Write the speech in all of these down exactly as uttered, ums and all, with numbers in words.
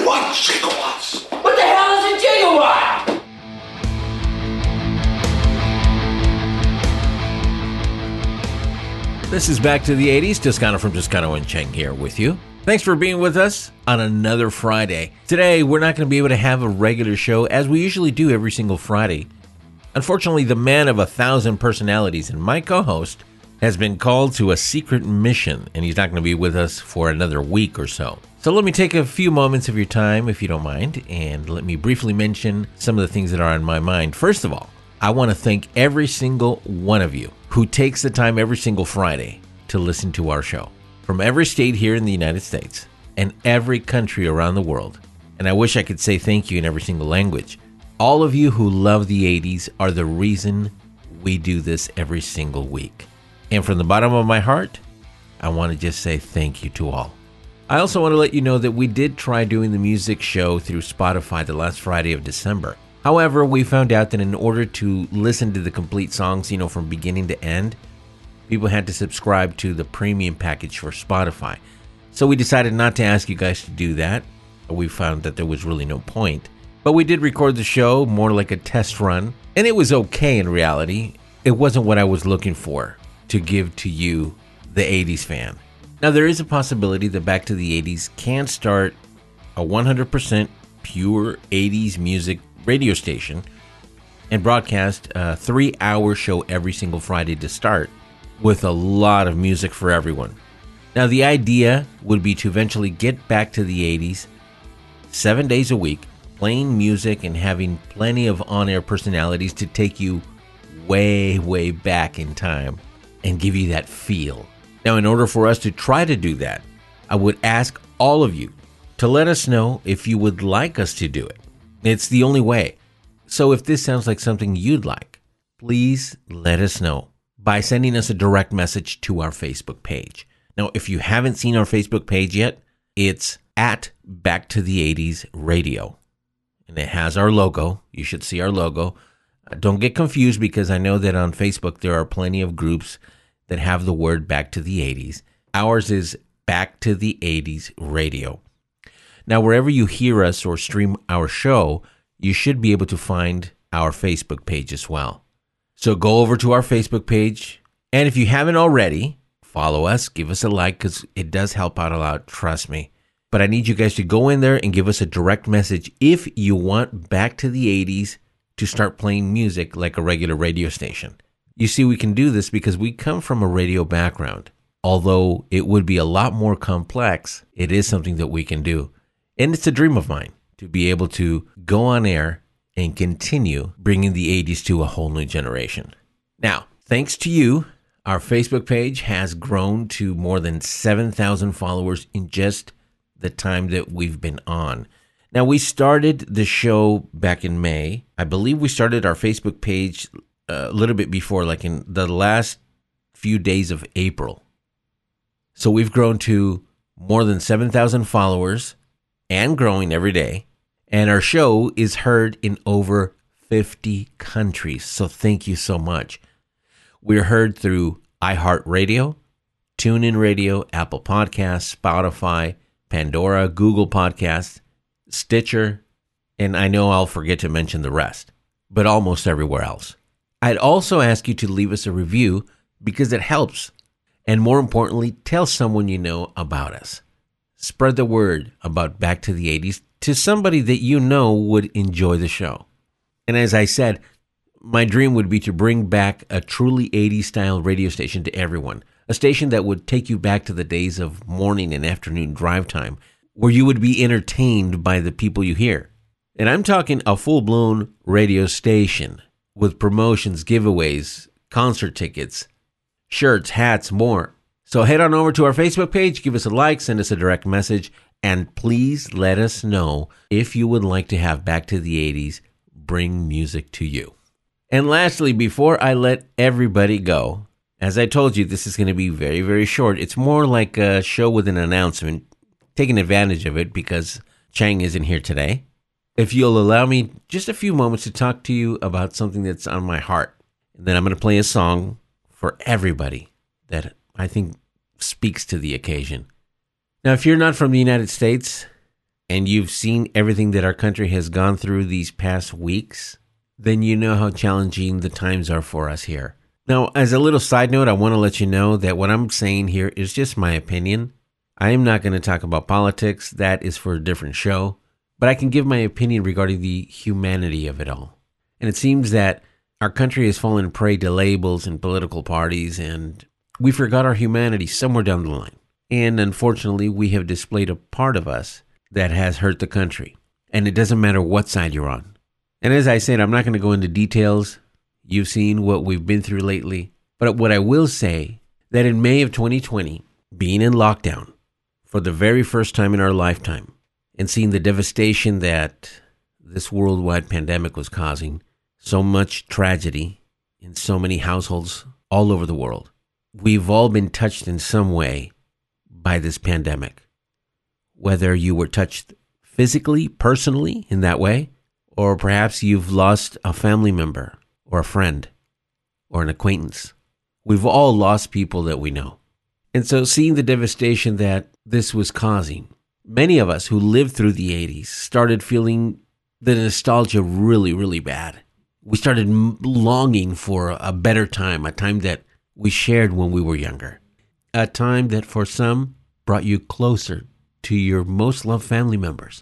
want gigawatts. What the hell is a gigawatt? This is Back to the eighties. Toscano from Toscano and Cheng here with you. Thanks for being with us on another Friday. Today, we're not going to be able to have a regular show as we usually do every single Friday. Unfortunately, the man of a thousand personalities and my co-host has been called to a secret mission, and he's not going to be with us for another week or so. So let me take a few moments of your time, if you don't mind, and let me briefly mention some of the things that are on my mind. First of all, I want to thank every single one of you who takes the time every single Friday to listen to our show, from every state here in the United States and every country around the world. And I wish I could say thank you in every single language. All of you who love the eighties are the reason we do this every single week. And from the bottom of my heart, I want to just say thank you to all. I also want to let you know that we did try doing the music show through Spotify the last Friday of December. However, we found out that in order to listen to the complete songs, you know, from beginning to end, people had to subscribe to the premium package for Spotify. So we decided not to ask you guys to do that. We found that there was really no point. But we did record the show more like a test run, and it was okay in reality. It wasn't what I was looking for to give to you, the eighties fan. Now, there is a possibility that Back to the eighties can start a one hundred percent pure eighties music radio station and broadcast a three-hour show every single Friday to start, with a lot of music for everyone. Now, the idea would be to eventually get back to the eighties, seven days a week, playing music and having plenty of on-air personalities to take you way, way back in time and give you that feel. Now, in order for us to try to do that, I would ask all of you to let us know if you would like us to do it. It's the only way. So if this sounds like something you'd like, please let us know by sending us a direct message to our Facebook page. Now, if you haven't seen our Facebook page yet, it's at Back to the eighties Radio. And it has our logo. You should see our logo. Uh, don't get confused, because I know that on Facebook there are plenty of groups that have the word Back to the eighties. Ours is Back to the eighties Radio. Now, wherever you hear us or stream our show, you should be able to find our Facebook page as well. So go over to our Facebook page, and if you haven't already, follow us, give us a like, because it does help out a lot, trust me. But I need you guys to go in there and give us a direct message if you want Back to the eighties to start playing music like a regular radio station. You see, we can do this because we come from a radio background. Although it would be a lot more complex, it is something that we can do. And it's a dream of mine to be able to go on air and continue bringing the eighties to a whole new generation. Now, thanks to you, our Facebook page has grown to more than seven thousand followers in just the time that we've been on. Now, we started the show back in May. I believe we started our Facebook page a little bit before, like in the last few days of April. So we've grown to more than seven thousand followers and growing every day. And our show is heard in over fifty countries. So thank you so much. We're heard through iHeartRadio, TuneIn Radio, Apple Podcasts, Spotify, Pandora, Google Podcasts, Stitcher, and I know I'll forget to mention the rest, but almost everywhere else. I'd also ask you to leave us a review because it helps. And more importantly, tell someone you know about us. Spread the word about Back to the eighties to somebody that you know would enjoy the show. And as I said, my dream would be to bring back a truly eighties-style radio station to everyone. A station that would take you back to the days of morning and afternoon drive time, where you would be entertained by the people you hear. And I'm talking a full-blown radio station with promotions, giveaways, concert tickets, shirts, hats, more. So head on over to our Facebook page, give us a like, send us a direct message, and please let us know if you would like to have Back to the eighties bring music to you. And lastly, before I let everybody go, as I told you, this is going to be very, very short. It's more like a show with an announcement, taking advantage of it because Cheng isn't here today. If you'll allow me just a few moments to talk to you about something that's on my heart. And then I'm going to play a song for everybody that I think speaks to the occasion. Now, if you're not from the United States, and you've seen everything that our country has gone through these past weeks, then you know how challenging the times are for us here. Now, as a little side note, I want to let you know that what I'm saying here is just my opinion. I am not going to talk about politics. That is for a different show. But I can give my opinion regarding the humanity of it all. And it seems that our country has fallen prey to labels and political parties, and we forgot our humanity somewhere down the line. And unfortunately, we have displayed a part of us that has hurt the country. And it doesn't matter what side you're on. And as I said, I'm not going to go into details. You've seen what we've been through lately. But what I will say, that in May of twenty twenty, being in lockdown for the very first time in our lifetime, and seeing the devastation that this worldwide pandemic was causing, so much tragedy in so many households all over the world, we've all been touched in some way by this pandemic. Whether you were touched physically, personally, in that way, or perhaps you've lost a family member or a friend or an acquaintance. We've all lost people that we know. And so seeing the devastation that this was causing, many of us who lived through the eighties started feeling the nostalgia really, really bad. We started longing for a better time, a time that we shared when we were younger. A time that for some brought you closer to your most loved family members.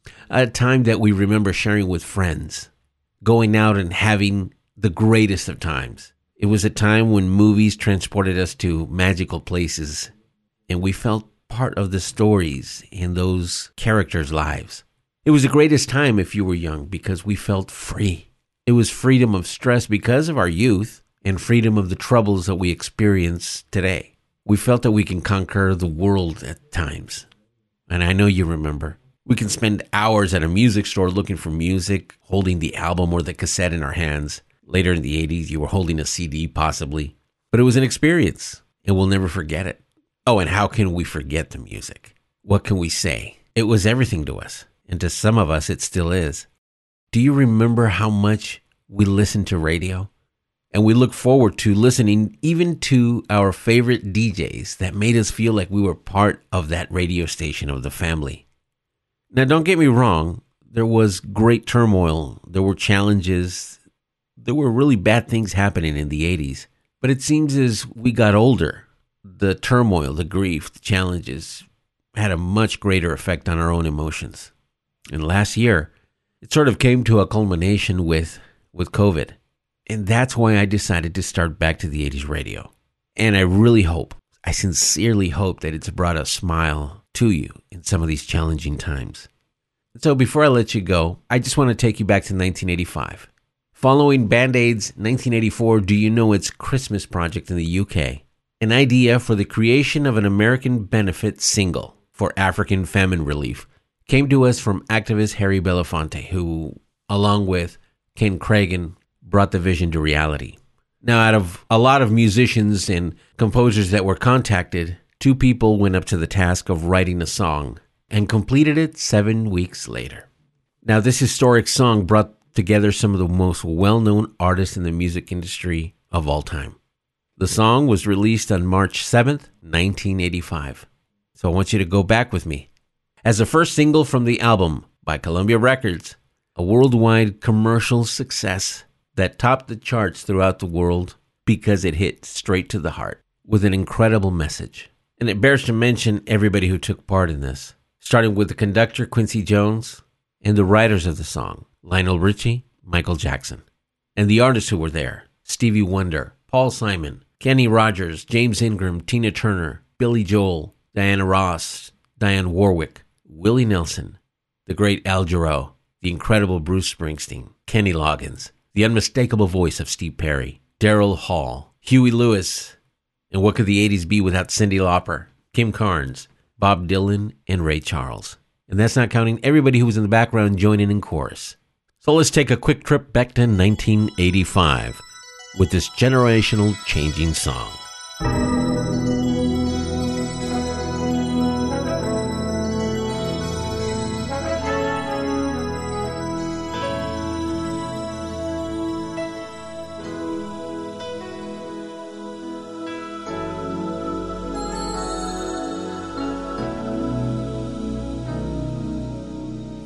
A time that we remember sharing with friends, going out and having the greatest of times. It was a time when movies transported us to magical places, and we felt part of the stories in those characters' lives. It was the greatest time if you were young because we felt free. It was freedom of stress because of our youth and freedom of the troubles that we experience today. We felt that we can conquer the world at times. And I know you remember. We can spend hours at a music store looking for music, holding the album or the cassette in our hands. Later in the eighties, you were holding a C D possibly. But it was an experience, and we'll never forget it. Oh, and how can we forget the music? What can we say? It was everything to us, and to some of us, it still is. Do you remember how much we listened to radio? And we look forward to listening even to our favorite D Js that made us feel like we were part of that radio station of the family. Now, don't get me wrong. There was great turmoil. There were challenges. There were really bad things happening in the eighties. But it seems as we got older, the turmoil, the grief, the challenges had a much greater effect on our own emotions. And last year, it sort of came to a culmination with, with COVID. And that's why I decided to start Back to the eighties Radio. And I really hope, I sincerely hope that it's brought a smile to you in some of these challenging times. So before I let you go, I just want to take you back to nineteen eighty-five. Following Band-Aid's nineteen eighty-four Do You Know It's Christmas project in the U K, an idea for the creation of an American benefit single for African famine relief came to us from activist Harry Belafonte, who, along with Ken Cragen, brought the vision to reality. Now, out of a lot of musicians and composers that were contacted, two people went up to the task of writing a song and completed it seven weeks later. Now, this historic song brought together some of the most well-known artists in the music industry of all time. The song was released on March seventh, nineteen eighty-five. So I want you to go back with me. As the first single from the album by Columbia Records, a worldwide commercial success that topped the charts throughout the world because it hit straight to the heart with an incredible message. And it bears to mention everybody who took part in this, starting with the conductor Quincy Jones and the writers of the song, Lionel Richie, Michael Jackson, and the artists who were there, Stevie Wonder, Paul Simon, Kenny Rogers, James Ingram, Tina Turner, Billy Joel, Diana Ross, Dionne Warwick, Willie Nelson, the great Al Jarreau, the incredible Bruce Springsteen, Kenny Loggins, the unmistakable voice of Steve Perry, Daryl Hall, Huey Lewis, and what could the eighties be without Cyndi Lauper, Kim Carnes, Bob Dylan, and Ray Charles? And that's not counting everybody who was in the background joining in chorus. So let's take a quick trip back to nineteen eighty-five with this generational changing song.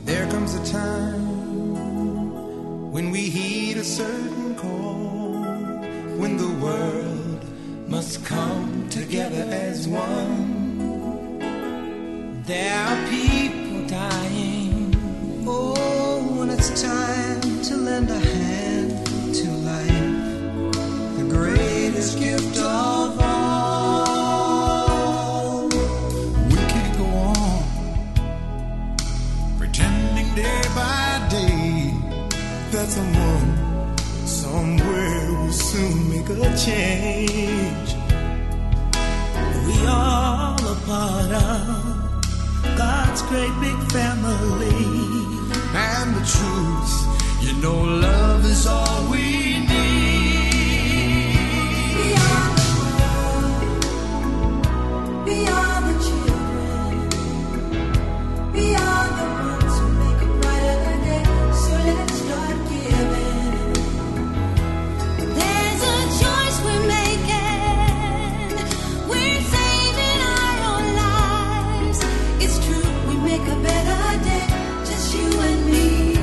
There comes a time when we heed a certain call, when the world must come together as one. There are people dying. Oh, when it's time to lend a hand to life, the greatest gift of all. We can't go on pretending day by day that someone somewhere will soon make a change. We all a part of God's great big family. And the truth, you know, love is all we need. Beyond the world, beyond the children, beyond the ones who make a brighter day. So let's start giving. There's a choice we're making. We're saving our own lives. It's true, we make a better day, just you and me.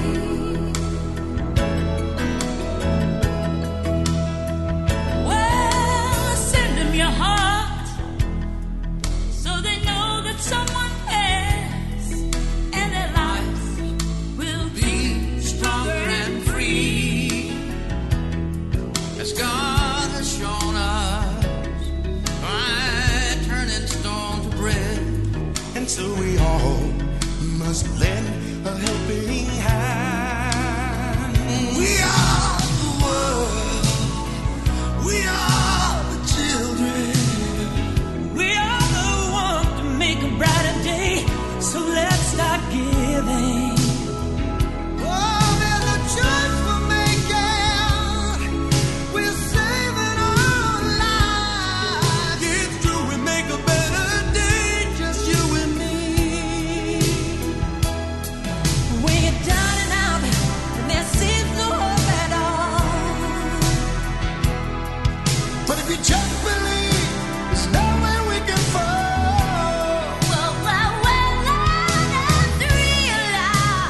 Well, send them your heart so they know that someone cares, and their lives will be Stronger and free, as God has shown us, by turning stone to bread. And so we all must lend a helping hand. We are the world, we are the children, We are the one to make a brighter day, so let's start giving. oh, there's a choice we're making. We're saving our lives. It's true, we make a better day, just you and me. When you're down and out, and there seems no hope at all. But if you just believe, there's nowhere we can fall. Well, well, well, let us realize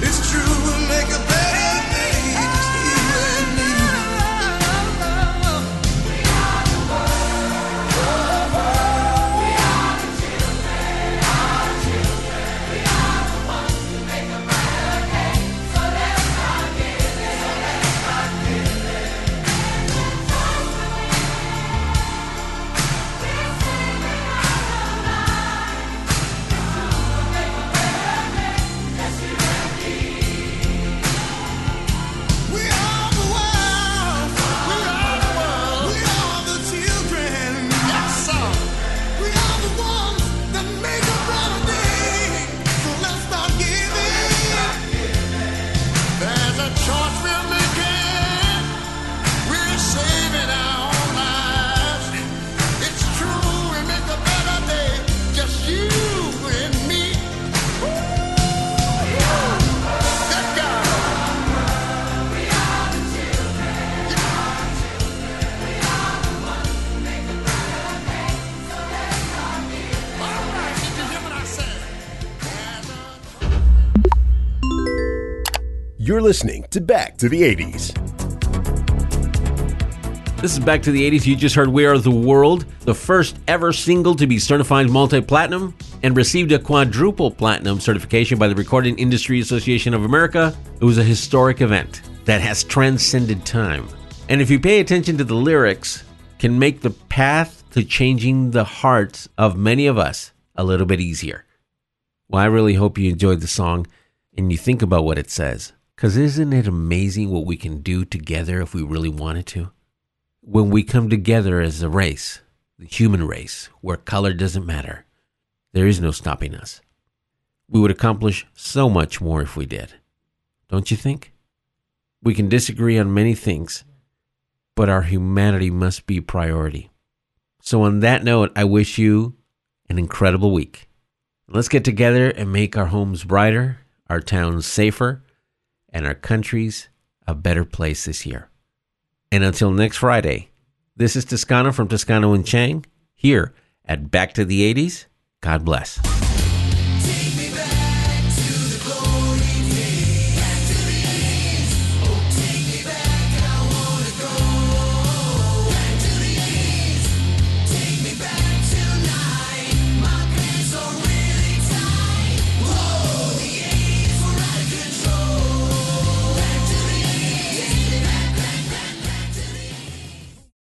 It's true, we'll make a better day, just you and me. We are the world, we are the children, our children. We are the ones who make a better day, so let's start giving, so let's start giving. We are the world, we are the world, we are the children. Yes, sir. We are the ones that make a better day. So let's start giving. There's a choice we're making. We're saving our own lives. It's true, we make a better day. Just you and me. That guy. All right, did you hear what I said? You're listening to Back to the eighties. This is Back to the eighties. You just heard We Are the World, the first ever single to be certified multi-platinum and received a quadruple platinum certification by the Recording Industry Association of America. It was a historic event that has transcended time. And if you pay attention to the lyrics, can make the path to changing the hearts of many of us a little bit easier. Well, I really hope you enjoyed the song and you think about what it says. Because isn't it amazing what we can do together if we really wanted to? When we come together as a race, the human race, where color doesn't matter, there is no stopping us. We would accomplish so much more if we did. Don't you think? We can disagree on many things, but our humanity must be a priority. So on that note, I wish you an incredible week. Let's get together and make our homes brighter, our towns safer, and our countries a better place this year. And until next Friday, this is Toscano from Toscano and Chang, here at Back to the eighties. God bless.